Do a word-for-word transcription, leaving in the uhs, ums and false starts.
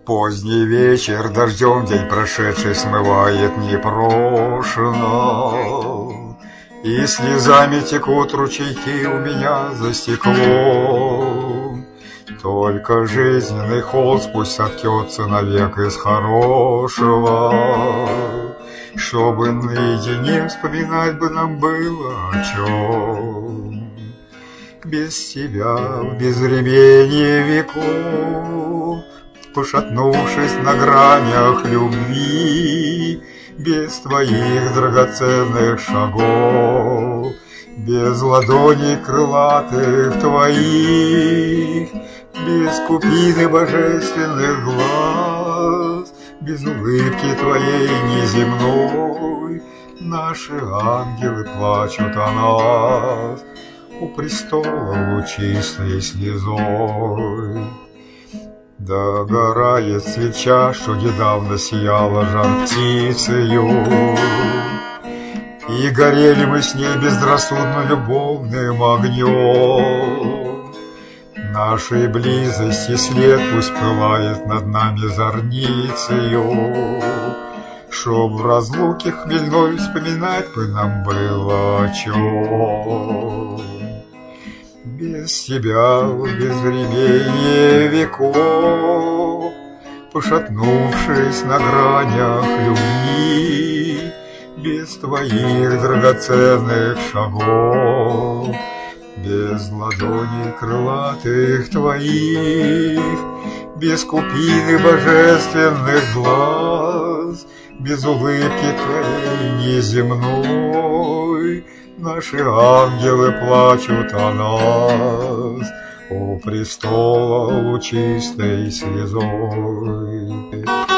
Поздний вечер дождем день прошедший смывает непрошено, и слезами текут ручейки у меня за стеклом. Только жизненный холст пусть соткется навек из хорошего, чтобы наедине вспоминать бы нам было о чем. Без тебя в безвременье веков, пошатнувшись на гранях любви, без твоих драгоценных шагов, без ладоней крылатых твоих, без купины божественных глаз, без улыбки твоей неземной, наши ангелы плачут о нас у престола лучистой слезой. Догорает свеча, что недавно сияла жар птицею, и горели мы с ней безрассудно любовным огнем. Нашей близости след пусть пылает над нами зорницею, чтоб в разлуке хмельной вспоминать бы нам было о чем. Без тебя в безвременье веков, пошатнувшись на гранях любви, без твоих драгоценных шагов, без ладоней крылатых твоих, без купины божественных глаз, без улыбки твоей неземной, наши ангелы плачут о нас у престола лучистой слезой.